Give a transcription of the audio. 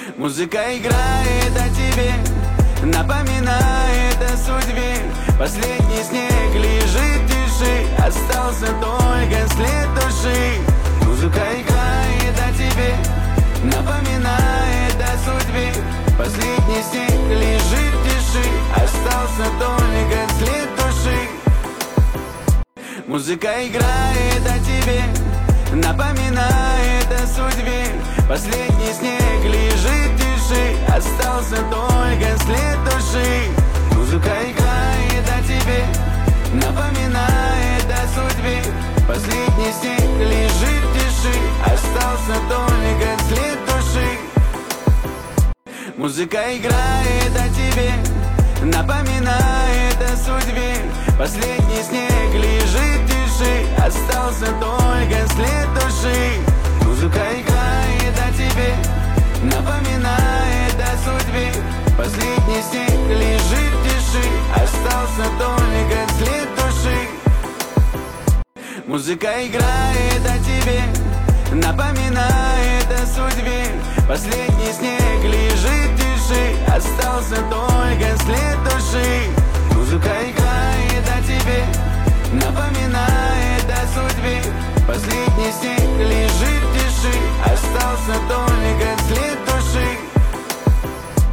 Музыка играет о тебе, напоминает о судьбе. Последний снег лежит в тиши, остался только след души. Музыка играет о тебе, напоминает о судьбе. Последний снег лежит в тиши, остался только след души. Музыка играет о тебе, напоминает о судьбе. Последний снег лежит в тиши, остался только след души. Музыка играет о тебе, напоминает о судьбе. Последний снег лежит в тиши, остался только след души. Музыка играет о тебе, напоминает о судьбе. Последний снег лежит в тиши, остался только след души. Музыка играет о тебе, напоминает о судьбе. Последний снег лежит в тиши, остался только след души. Музыка играет о тебе, напоминает о судьбе. Последний снег лежит в тиши, остался только след души.